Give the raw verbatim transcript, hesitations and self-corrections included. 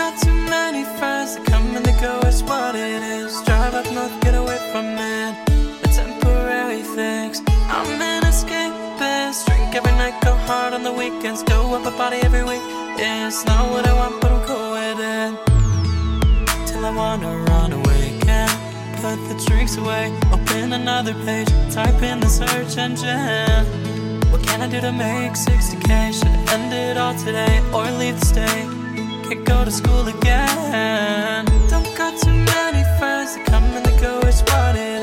got too many friends that come and they go, it's what it is. Drive up north, get away from it, the temporary fix. I'm an escapist, drink every night, go hard on the weekends, go up a body every week. It's not what I want, but I'm cool with it. Till I wanna run away again, put the drinks away, open another page, type in the search engine. What can I do to make sixty K? Should I end it all today or leave the state? Can't go to school again. Don't got too many friends that come and they go, it's what it is.